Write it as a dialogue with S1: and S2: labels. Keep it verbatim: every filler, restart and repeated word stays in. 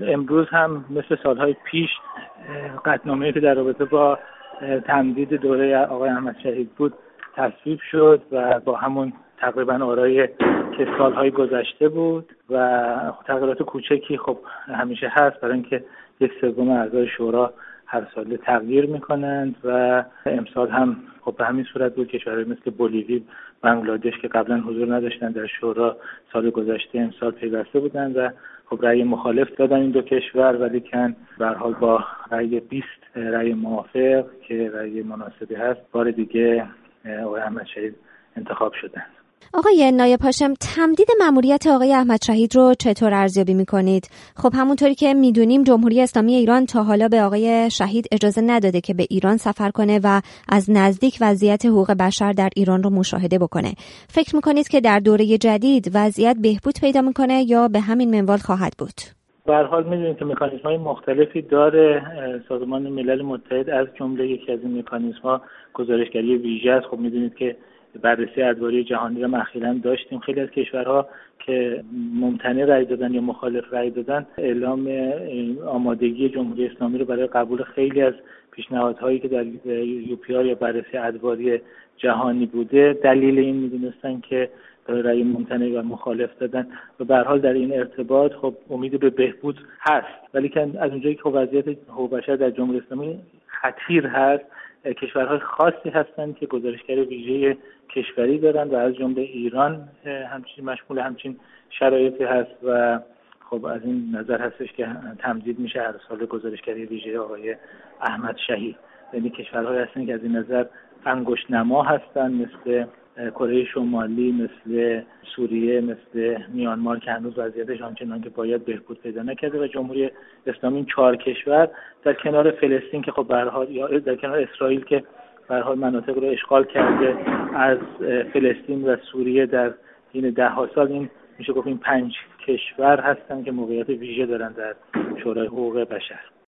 S1: امروز هم مثل سالهای پیش قطعنامه‌ای که در رابطه با تمدید دوره آقای احمد شهید بود تصویب شد و با همون تقریبا آرای که سالهای گذشته بود و تغییرات کوچکی خب همیشه هست، برای اینکه یک سوم اعضای شورا هر سال تغییر میکنند و امسال هم خب به همین صورت بود. کشورهای مثل بولیوی، بنگلادش که قبلا حضور نداشتن در شورا سال گذشته امسال پیوسته بودند و خب رأی مخالف دادن این دو کشور، ولی کن به هر حال با رأی بیست رأی موافق که رأی مناسبی هست بار دیگه آقای احمد شهید انتخاب شدند.
S2: آقای نایب هاشم، تمدید مأموریت آقای احمد شهید رو چطور ارزیابی می‌کنید؟ خب همونطوری که می‌دونیم جمهوری اسلامی ایران تا حالا به آقای شهید اجازه نداده که به ایران سفر کنه و از نزدیک وضعیت حقوق بشر در ایران رو مشاهده بکنه. فکر می‌کنید که در دوره جدید وضعیت بهبود پیدا می‌کنه یا به همین منوال خواهد بود؟
S1: به هر حال می‌دونید که مکانیزم‌های مختلفی داره سازمان ملل متحد، از جمله یکی از این مکانیزم‌ها گزارشگری ویژه است. خب می‌دونید که بررسی ادواری جهانی رو اخیراً داشتیم. خیلی از کشورها که ممتنع رأی دادن یا مخالف رأی دادن اعلام آمادگی جمهوری اسلامی رو برای قبول خیلی از پیشنهادهایی که در یو پی آر یا بررسی ادواری جهانی بوده دلیل این می‌دونستن که رأی ممتنع و مخالف دادن و به هر حال در این ارتباط خب امید به بهبود هست، ولی که از اونجایی که وضعیت حقوق بشر در جمهوری اسلامی خطیر هست، کشورهای خاصی هستند که گزارشگر ویژه کشوری دارند و از جمله ایران همچین مشمول همچین شرایطی هست و خب از این نظر هستش که تمدید میشه هر سال گزارشگری ویژه آقای احمد شهید. یعنی کشورهای هستند که از این نظر انگشت نما هستند، مثل کره شمالی، مثل سوریه، مثل میانمار که هنوز وضعیتش آنچنان که باید بهبود پیدا نکرده و جمهوری اسلامی این چهار کشور در کنار فلسطین که خب به هر حال یا در کنار اسرائیل که به هر حال مناطق رو اشغال کرده از فلسطین و سوریه در این ده ها سال، این میشه گفت این پنج کشور هستن که موقعیت ویژه دارن در شورای حقوق بشر.